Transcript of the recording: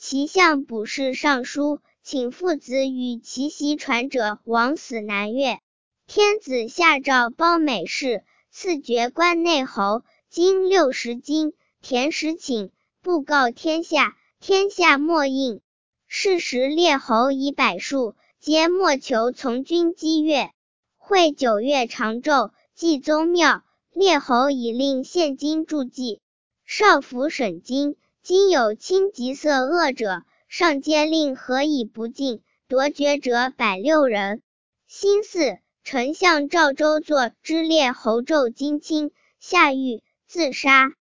其相卜氏上书，请父子与其袭传者枉死南越。天子下诏褒美事，赐爵关内侯，金60斤，田10顷，布告天下，天下莫应。是时列侯以百数，皆莫求从军击越。会9月长昼，祭宗庙，列侯以令献金助祭。少府审经，今有轻疾色恶者，上皆令何以不尽，夺爵者106人。辛巳，丞相赵州作之列侯胄金卿，下狱，自杀。